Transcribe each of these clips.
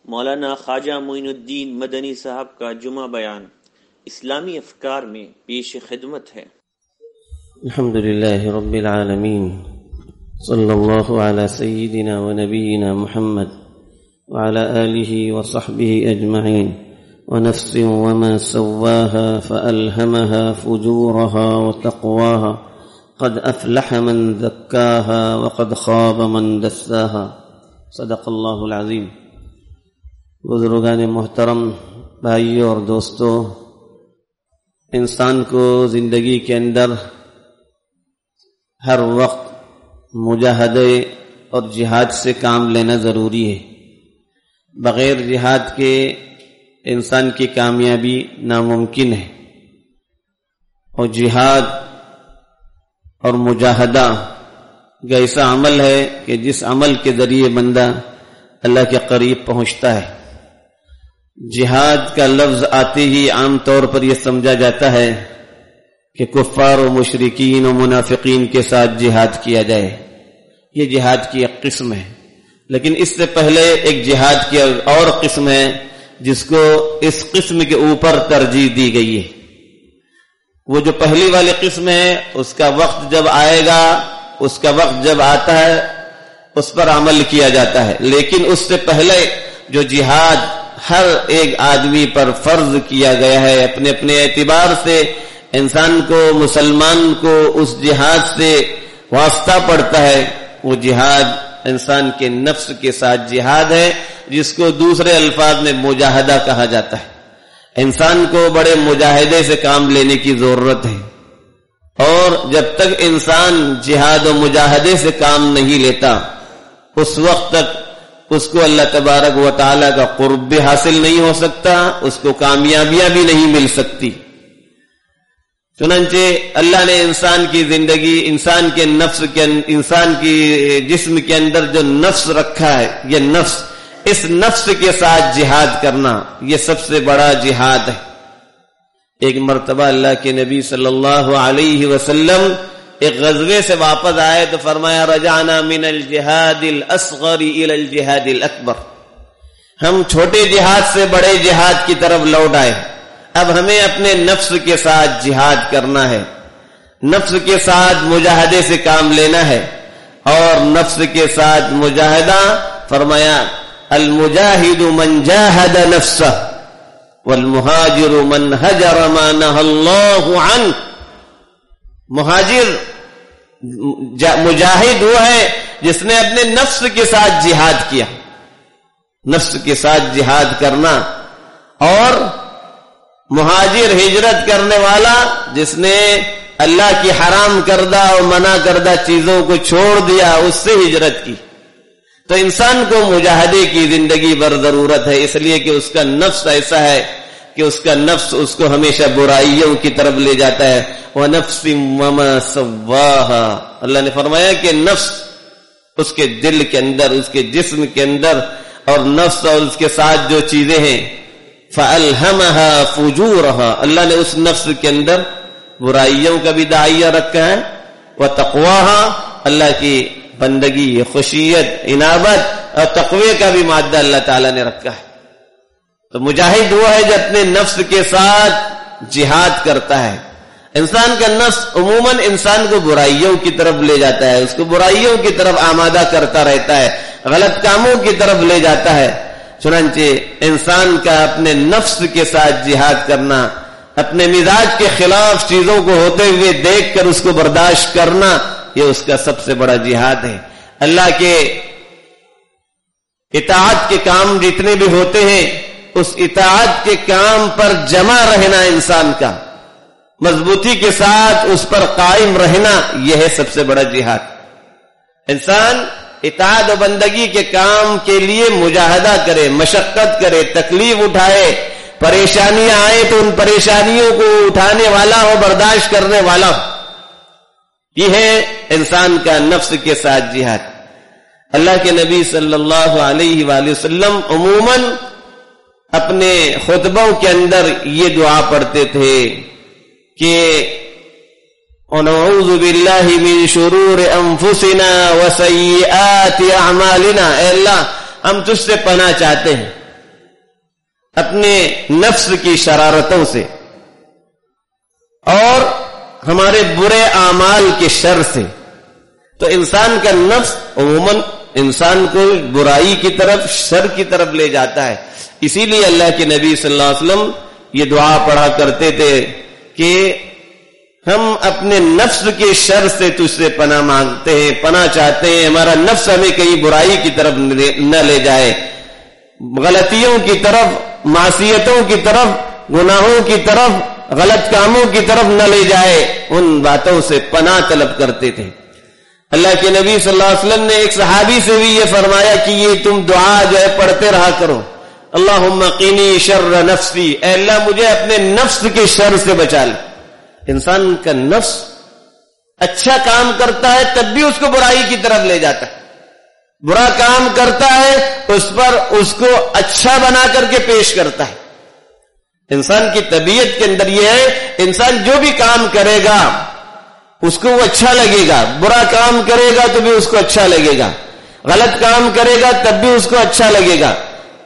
مولانا خواجہ معین الدین مدنی صاحب کا جمعہ بیان اسلامی افکار میں پیش خدمت ہے۔ الحمدللہ رب العالمین، صلی اللہ علی سیدنا و نبینا محمد وعلى آلہ وصحبہ اجمعین۔ ونفس وما سواها فألهمها فجورها وتقواها قد أفلح من زكاها وقد خاب من دساها، صدق اللہ العظیم۔ بزرگان محترم، بھائیوں اور دوستوں، انسان کو زندگی کے اندر ہر وقت مجاہدے اور جہاد سے کام لینا ضروری ہے۔ بغیر جہاد کے انسان کی کامیابی ناممکن ہے، اور جہاد اور مجاہدہ کا ایسا عمل ہے کہ جس عمل کے ذریعے بندہ اللہ کے قریب پہنچتا ہے۔ جہاد کا لفظ آتے ہی عام طور پر یہ سمجھا جاتا ہے کہ کفار و مشرکین و منافقین کے ساتھ جہاد کیا جائے، یہ جہاد کی ایک قسم ہے۔ لیکن اس سے پہلے ایک جہاد کی اور قسم ہے جس کو اس قسم کے اوپر ترجیح دی گئی ہے۔ وہ جو پہلی والی قسم ہے اس کا وقت جب آئے گا، اس کا وقت جب آتا ہے اس پر عمل کیا جاتا ہے، لیکن اس سے پہلے جو جہاد ہر ایک آدمی پر فرض کیا گیا ہے، اپنے اپنے اعتبار سے انسان کو، مسلمان کو اس جہاد سے واسطہ پڑتا ہے، وہ جہاد انسان کے نفس کے ساتھ جہاد ہے، جس کو دوسرے الفاظ میں مجاہدہ کہا جاتا ہے۔ انسان کو بڑے مجاہدے سے کام لینے کی ضرورت ہے، اور جب تک انسان جہاد و مجاہدے سے کام نہیں لیتا اس وقت تک اس کو اللہ تبارک و تعالی کا قرب بھی حاصل نہیں ہو سکتا، اس کو کامیابیاں بھی نہیں مل سکتی۔ چنانچہ اللہ نے انسان کی زندگی، انسان کے نفس کے، انسان کی جسم کے اندر جو نفس رکھا ہے، یہ نفس، اس نفس کے ساتھ جہاد کرنا یہ سب سے بڑا جہاد ہے۔ ایک مرتبہ اللہ کے نبی صلی اللہ علیہ وسلم ایک غزوے سے واپس آئے تو فرمایا رجعنا من الجہاد الاصغر الى الجہاد الاکبر، ہم چھوٹے جہاد سے بڑے جہاد کی طرف لوٹ آئے، اب ہمیں اپنے نفس کے ساتھ جہاد کرنا ہے، نفس کے ساتھ مجاہدے سے کام لینا ہے۔ اور نفس کے ساتھ مجاہدہ فرمایا المجاہد من جاہد نفسہ والمہاجر من ہجر ما نہى اللہ عنہ۔ مجاہد وہ ہے جس نے اپنے نفس کے ساتھ جہاد کیا، نفس کے ساتھ جہاد کرنا، اور مہاجر ہجرت کرنے والا جس نے اللہ کی حرام کردہ اور منع کردہ چیزوں کو چھوڑ دیا، اس سے ہجرت کی۔ تو انسان کو مجاہدے کی زندگی بھر ضرورت ہے، اس لیے کہ اس کا نفس ایسا ہے کہ اس کا نفس اس کو ہمیشہ برائیوں کی طرف لے جاتا ہے۔ وَنَفْسٍ وَمَا سَوَّاهَا، اللہ نے فرمایا کہ نفس، اس کے دل کے اندر، اس کے جسم کے اندر، اور نفس اور اس کے ساتھ جو چیزیں ہیں، فَأَلْهَمَهَا فُجُورَهَا، اللہ نے اس نفس کے اندر برائیوں کا بھی داعیہ رکھا ہے، وَتَقْوَاهَا، اللہ کی بندگی، خشیت، انابت اور تقوی کا بھی مادہ اللہ تعالیٰ نے رکھا ہے۔ تو مجاہد وہ ہے جو اپنے نفس کے ساتھ جہاد کرتا ہے۔ انسان کا نفس عموماً انسان کو برائیوں کی طرف لے جاتا ہے، اس کو برائیوں کی طرف آمادہ کرتا رہتا ہے، غلط کاموں کی طرف لے جاتا ہے۔ چنانچہ انسان کا اپنے نفس کے ساتھ جہاد کرنا، اپنے مزاج کے خلاف چیزوں کو ہوتے ہوئے دیکھ کر اس کو برداشت کرنا، یہ اس کا سب سے بڑا جہاد ہے۔ اللہ کے اطاعت کے کام جتنے بھی ہوتے ہیں، اس اطاعت کے کام پر جمع رہنا، انسان کا مضبوطی کے ساتھ اس پر قائم رہنا، یہ ہے سب سے بڑا جہاد۔ انسان اطاعت و بندگی کے کام کے لیے مجاہدہ کرے، مشقت کرے، تکلیف اٹھائے، پریشانیاں آئے تو ان پریشانیوں کو اٹھانے والا ہو، برداشت کرنے والا ہو، یہ ہے انسان کا نفس کے ساتھ جہاد۔ اللہ کے نبی صلی اللہ علیہ وآلہ وسلم عموماً اپنے خطبوں کے اندر یہ دعا پڑھتے تھے کہ وَنَعُوذُ بِاللَّهِ مِن شُرُورِ أَنفُسِنَا وَسَيِّئَاتِ أَعْمَالِنَا، اے اللہ ہم تجھ سے پناہ چاہتے ہیں اپنے نفس کی شرارتوں سے اور ہمارے برے اعمال کے شر سے. تو انسان کا نفس عموماً انسان کو برائی کی طرف، شر کی طرف لے جاتا ہے. اسی لیے اللہ کے نبی صلی اللہ علیہ وسلم یہ دعا پڑھا کرتے تھے کہ ہم اپنے نفس کے شر سے تجھ سے پناہ مانگتے ہیں، پناہ چاہتے ہیں. ہمارا نفس ہمیں کہیں برائی کی طرف نہ لے جائے، غلطیوں کی طرف، معصیتوں کی طرف، گناہوں کی طرف، غلط کاموں کی طرف نہ لے جائے. ان باتوں سے پناہ طلب کرتے تھے. اللہ کے نبی صلی اللہ علیہ وسلم نے ایک صحابی سے بھی یہ فرمایا کہ یہ تم دعا جو ہے پڑھتے رہا کرو، اللہم قینی شر نفسی، اے اللہ مجھے اپنے نفس کے شر سے بچا لے. انسان کا نفس اچھا کام کرتا ہے تب بھی اس کو برائی کی طرف لے جاتا ہے، برا کام کرتا ہے اس پر اس کو اچھا بنا کر کے پیش کرتا ہے. انسان کی طبیعت کے اندر یہ ہے، انسان جو بھی کام کرے گا اس کو وہ اچھا لگے گا، برا کام کرے گا تو بھی اس کو اچھا لگے گا، غلط کام کرے گا تب بھی اس کو اچھا لگے گا،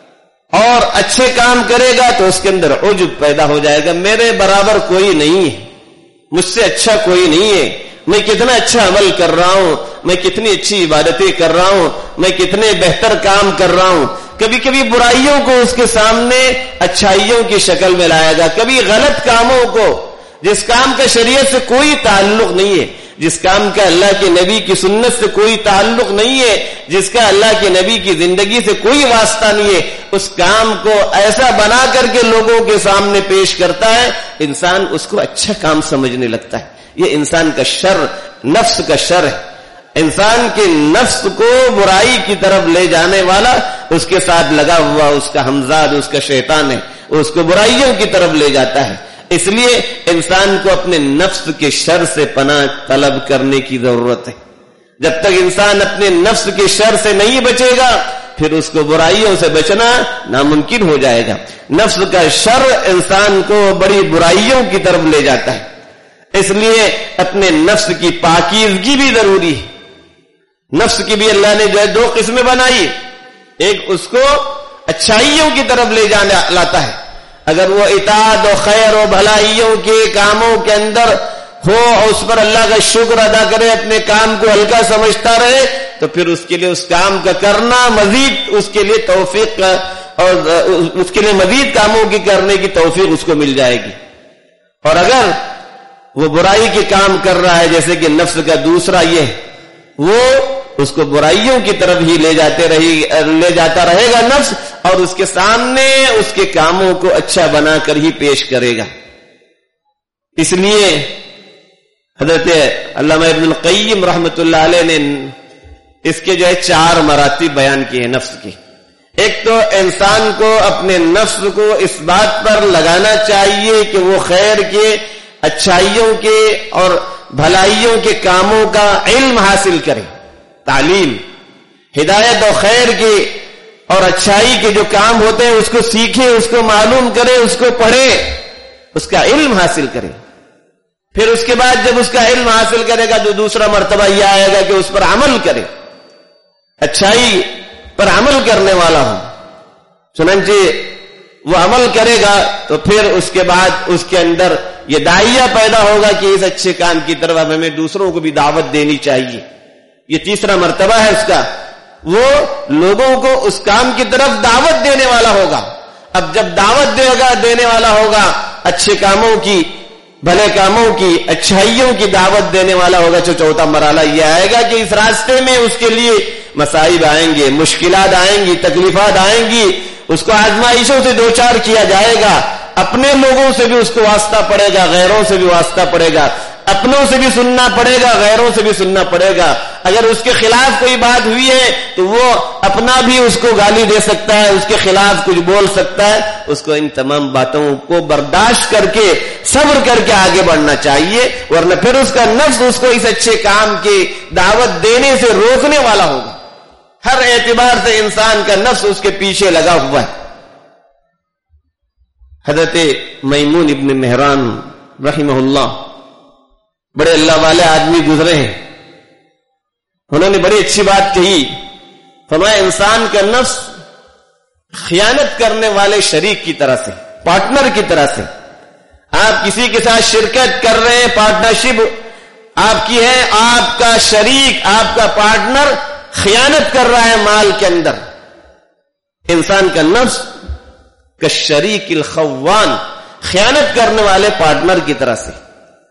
اور اچھے کام کرے گا تو اس کے اندر عجب پیدا ہو جائے گا. میرے برابر کوئی نہیں ہے، مجھ سے اچھا کوئی نہیں ہے، میں کتنا اچھا عمل کر رہا ہوں، میں کتنی اچھی عبادتیں کر رہا ہوں، میں کتنے بہتر کام کر رہا ہوں. کبھی کبھی برائیوں کو اس کے سامنے اچھائیوں کی شکل میں لائے گا، کبھی غلط کاموں کو، جس کام کا شریعت سے کوئی تعلق نہیں ہے، جس کام کا اللہ کے نبی کی سنت سے کوئی تعلق نہیں ہے، جس کا اللہ کے نبی کی زندگی سے کوئی واسطہ نہیں ہے، اس کام کو ایسا بنا کر کے لوگوں کے سامنے پیش کرتا ہے، انسان اس کو اچھا کام سمجھنے لگتا ہے. یہ انسان کا شر، نفس کا شر ہے. انسان کے نفس کو برائی کی طرف لے جانے والا اس کے ساتھ لگا ہوا اس کا ہمزاد، اس کا شیطان ہے، اس کو برائیوں کی طرف لے جاتا ہے. اس لیے انسان کو اپنے نفس کے شر سے پناہ طلب کرنے کی ضرورت ہے. جب تک انسان اپنے نفس کے شر سے نہیں بچے گا پھر اس کو برائیوں سے بچنا ناممکن ہو جائے گا. نفس کا شر انسان کو بڑی برائیوں کی طرف لے جاتا ہے. اس لیے اپنے نفس کی پاکیزگی بھی ضروری ہے. نفس کی بھی اللہ نے جو ہے دو قسمیں بنائی، ایک اس کو اچھائیوں کی طرف لے جانے لاتا ہے، اگر وہ اطاعت و خیر و بھلائیوں کے کاموں کے اندر ہو اور اس پر اللہ کا شکر ادا کرے، اپنے کام کو ہلکا سمجھتا رہے، تو پھر اس کے لیے اس کام کا کرنا مزید اس کے لیے توفیق اور اس کے لیے مزید کاموں کی کرنے کی توفیق اس کو مل جائے گی. اور اگر وہ برائی کے کام کر رہا ہے، جیسے کہ نفس کا دوسرا یہ وہ اس کو برائیوں کی طرف ہی لے جاتا رہے گا نفس، اور اس کے سامنے اس کے کاموں کو اچھا بنا کر ہی پیش کرے گا. اس لیے حضرت علامہ ابن القیم رحمۃ اللہ علیہ نے اس کے جو ہے 4 مراتب بیان کیے ہیں نفس کے. ایک تو انسان کو اپنے نفس کو اس بات پر لگانا چاہیے کہ وہ خیر کے، اچھائیوں کے اور بھلائیوں کے کاموں کا علم حاصل کرے، تعلیم، ہدایت و خیر کے اور اچھائی کے جو کام ہوتے ہیں اس کو سیکھے، اس کو معلوم کرے، اس کو پڑھے، اس کا علم حاصل کرے. پھر اس کے بعد جب اس کا علم حاصل کرے گا تو دوسرا مرتبہ یہ آئے گا کہ اس پر عمل کرے، اچھائی پر عمل کرنے والا ہو. چنانچہ وہ عمل کرے گا تو پھر اس کے بعد اس کے اندر یہ داعیہ پیدا ہوگا کہ اس اچھے کام کی طرف ہمیں دوسروں کو بھی دعوت دینی چاہیے. یہ تیسرا مرتبہ ہے اس کا، وہ لوگوں کو اس کام کی طرف دعوت دینے والا ہوگا. اب جب دعوت دینے والا ہوگا اچھے کاموں کی، بھلے کاموں کی، اچھائیوں کی دعوت دینے والا ہوگا، تو چوتھا مرحلہ یہ آئے گا کہ اس راستے میں اس کے لیے مصائب آئیں گے، مشکلات آئیں گی، تکلیفات آئیں گی، اس کو آزمائشوں سے دوچار کیا جائے گا. اپنے لوگوں سے بھی اس کو واسطہ پڑے گا، غیروں سے بھی واسطہ پڑے گا، اپنوں سے بھی سننا پڑے گا، غیروں سے بھی سننا پڑے گا. اگر اس کے خلاف کوئی بات ہوئی ہے تو وہ اپنا بھی اس کو گالی دے سکتا ہے، اس کے خلاف کچھ بول سکتا ہے. اس کو ان تمام باتوں کو برداشت کر کے، صبر کر کے آگے بڑھنا چاہیے، ورنہ پھر اس کا نفس اس کو اس اچھے کام کی دعوت دینے سے روکنے والا ہوگا. ہر اعتبار سے انسان کا نفس اس کے پیچھے لگا ہوا ہے. حضرت میمون ابن مہران رحمہ اللہ بڑے اللہ والے آدمی گزرے ہیں. انہوں نے بڑی اچھی بات کہی، فرمایا انسان کا نفس خیانت کرنے والے شریک کی طرح سے، پارٹنر کی طرح سے. آپ کسی کے ساتھ شرکت کر رہے ہیں، پارٹنرشپ آپ کی ہے، آپ کا شریک، آپ کا پارٹنر خیانت کر رہا ہے مال کے اندر. انسان کا نفس کالشریک الخوان، خیانت کرنے والے پارٹنر کی طرح سے.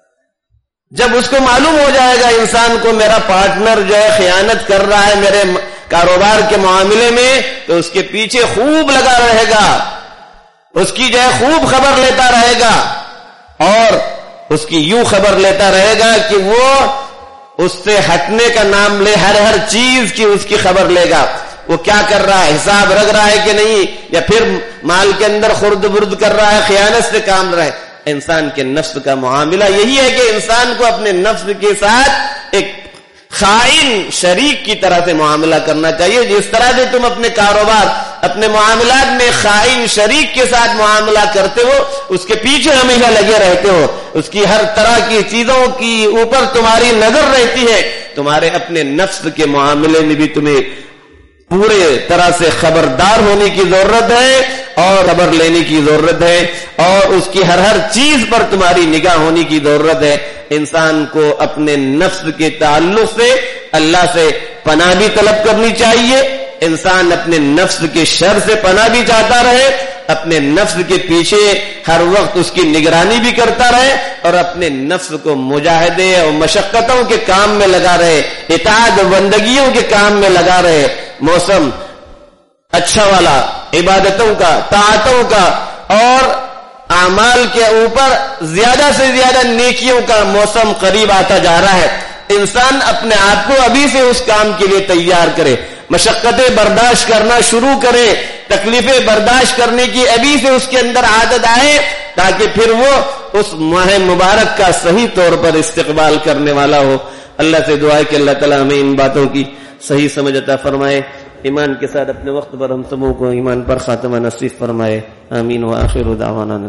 جب اس کو معلوم ہو جائے گا انسان کو میرا پارٹنر جو ہے خیانت کر رہا ہے میرے کاروبار کے معاملے میں، تو اس کے پیچھے خوب لگا رہے گا، اس کی جو ہے خوب خبر لیتا رہے گا، اور اس کی یوں خبر لیتا رہے گا کہ وہ اس سے ہٹنے کا نام لے، ہر چیز کی اس کی خبر لے گا. وہ کیا کر رہا ہے، حساب رکھ رہا ہے کہ نہیں، یا پھر مال کے اندر خرد برد کر رہا ہے، خیانت سے کام رہا ہے. انسان کے نفس کا معاملہ یہی ہے کہ انسان کو اپنے نفس کے ساتھ ایک خائن شریک کی طرح سے معاملہ کرنا چاہیے. جس طرح سے تم اپنے کاروبار، اپنے معاملات میں خائن شریک کے ساتھ معاملہ کرتے ہو، اس کے پیچھے ہمیشہ لگے رہتے ہو، اس کی ہر طرح کی چیزوں کی اوپر تمہاری نظر رہتی ہے، تمہارے اپنے نفس کے معاملے میں بھی تمہیں پورے طرح سے خبردار ہونے کی ضرورت ہے اور خبر لینے کی ضرورت ہے، اور اس کی ہر چیز پر تمہاری نگاہ ہونے کی ضرورت ہے. انسان کو اپنے نفس کے تعلق سے اللہ سے پناہ بھی طلب کرنی چاہیے. انسان اپنے نفس کے شر سے پناہ بھی چاہتا رہے، اپنے نفس کے پیچھے ہر وقت اس کی نگرانی بھی کرتا رہے، اور اپنے نفس کو مجاہدے اور مشقتوں کے کام میں لگا رہے، اطاعت و بندگیوں کے کام میں لگا رہے. موسم اچھا والا، عبادتوں کا، طاعتوں کا اور اعمال کے اوپر زیادہ سے زیادہ نیکیوں کا موسم قریب آتا جا رہا ہے. انسان اپنے آپ کو ابھی سے اس کام کے لیے تیار کرے، مشقتیں برداشت کرنا شروع کرے، تکلیفیں برداشت کرنے کی ابھی سے اس کے اندر عادت آئے، تاکہ پھر وہ اس ماہ مبارک کا صحیح طور پر استقبال کرنے والا ہو. اللہ سے دعا ہے کہ اللہ تعالیٰ ہمیں ان باتوں کی صحیح سمجھ عطا فرمائے. ایمان کے ساتھ اپنے وقت پر ہم سبوں کو ایمان پر خاتمہ نصیب فرمائے. آمین. وآخر دعوانا